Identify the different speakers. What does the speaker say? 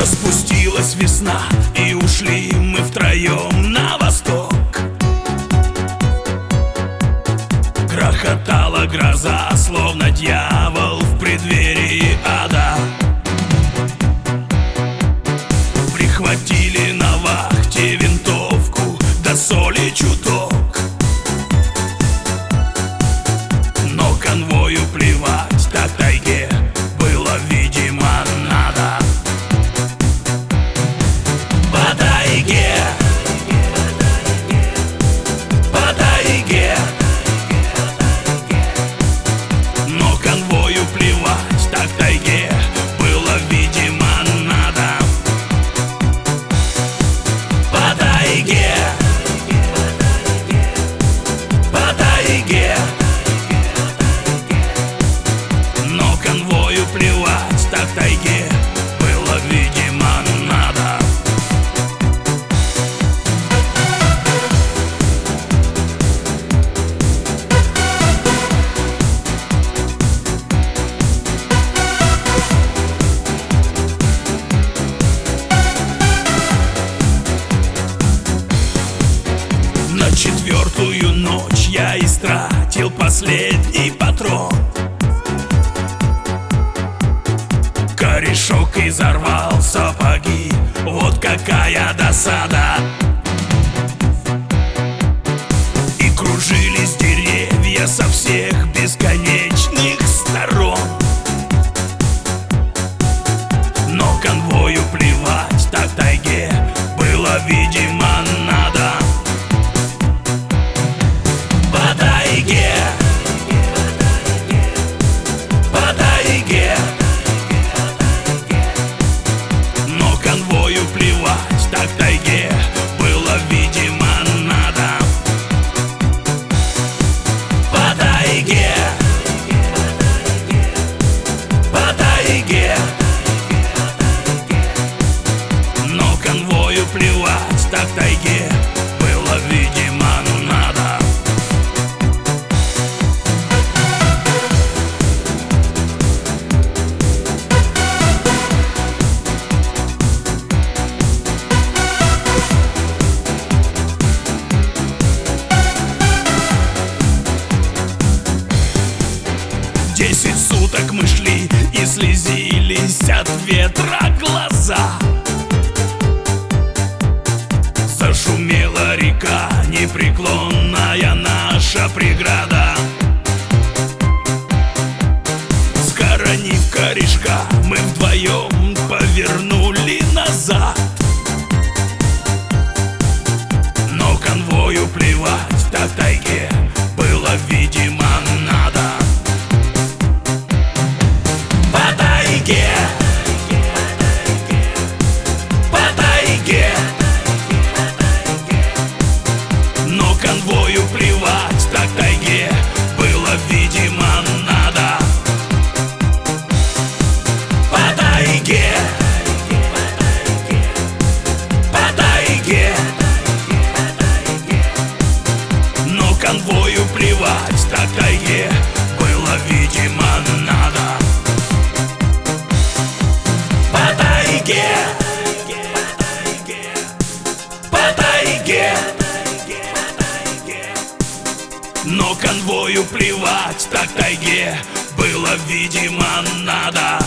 Speaker 1: Распустилась весна, и ушли мы втроем на восток. Грохотала гроза, словно дьявол в преддверии ада. Прихватили на вахте винтовку, да соли чуток. Но конвою плевать, так тайге было, видимо, надо. По тайге, по тайге, но конвою плевать, так тайге было, видимо, надо. По тайге, по тайге, но конвою плевать, так тайге было, видимо, надо. На четвертую ночь я истратил последний патрон. Корешок изорвал сапоги, вот какая досада. И кружились деревья со всех бесконечных сторон. Но конвою плевать, так тайге было, видимо, надо. По тайге, по тайге, но конвою плевать, так тайге было, видимо, надо. По тайге, по тайге, но конвою плевать, так тайге было, видимо, надо. Десять суток мы шли и слезились от ветра глаза. Зашумела река, непреклонная наша преграда. Схоронив корешка, мы вдвоем повернули назад. Но конвою плевать, так тайге было, видимо, надо. По тайге, по тайге, но конвою плевать, так тайге было, видимо, надо. По тайге, по тайге, но конвою плевать, так тайге было, видимо, надо. По тайге, по тайге, но конвою плевать, так тайге было, видимо, надо.